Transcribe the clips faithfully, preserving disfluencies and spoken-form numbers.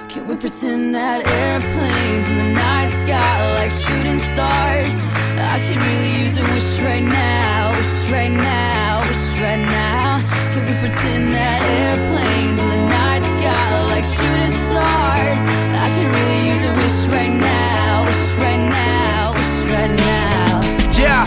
Can we pretend that airplanes in the night sky are like shooting stars? I could really use a wish right now, wish right now, wish right now. Can we pretend that airplanes in the night sky are like shooting stars? I could really use a wish right now, wish right now, wish right now. Yeah,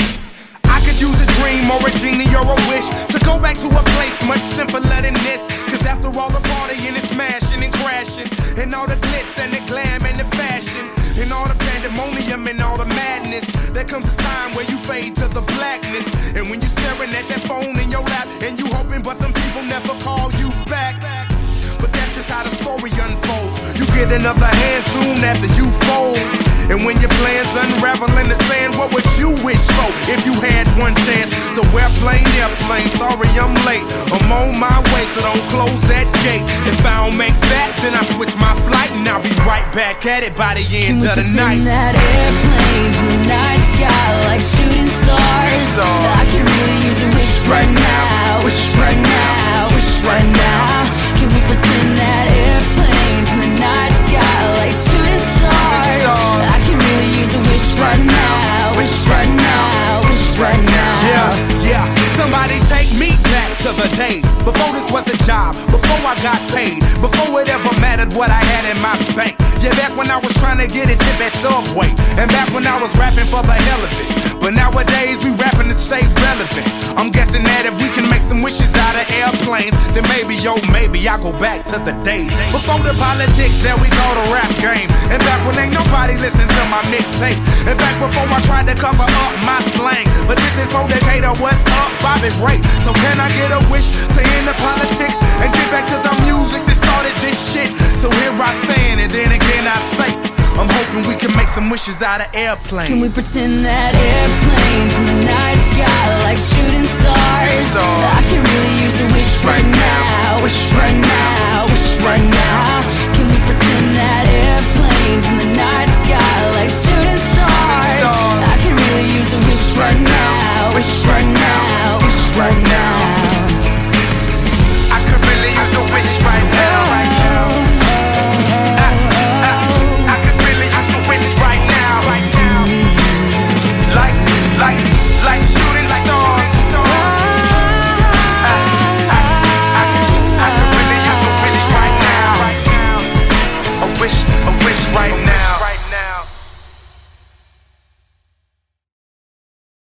I could use a dream or a genie or a wish to go back to a place much simpler than this. Cause after all the partying and smashing and crashing, and all the glitz and the glam and the fashion, and all the pandemonium and all the madness, there comes a time where you fade to the blackness. And when you're staring at that phone in your lap, and you hoping but them people never call you back. But that's just how the story unfolds. You get another hand soon after you fold. And when your plans unravel in the sand, what would you wish for if you had one chance? So airplane, airplane, sorry I'm late. I'm on my way, so don't close that gate. If I don't make that, then I switch my flight, and I'll be right back at it by the end of the night. Can we pretend that airplanes in the night sky like shooting stars? I could really use a wish right now, wish right now, wish right now. Can we pretend that airplanes in the night sky like shooting stars? I can really use a wish right now, wish right now, wish right now. Yeah, yeah, somebody take me back to the days before this was a job, before I got paid, before it ever mattered what I had in my bank. Yeah, back when I was trying to get a tip at Subway, and back when I was rapping for the hell of it. But nowadays we rapping to stay relevant. I'm guessing that if we can make some wishes out of airplanes, then maybe, yo, maybe I'll go back to the days before the politics that we call the rap game. And back when ain't nobody listened to my mixtape. And back before I tried to cover up my slang. But this is for Decatur, what's up, Bobby Ray? So can I get a wish to end the politics and get back to the music that started this shit? So here I stand, and then again I say, I'm hoping we can make some wishes out of airplanes. Can we pretend that airplanes in the night sky like shooting stars? I can really use a wish right now, wish right now, wish right now. Can we pretend that airplanes in the night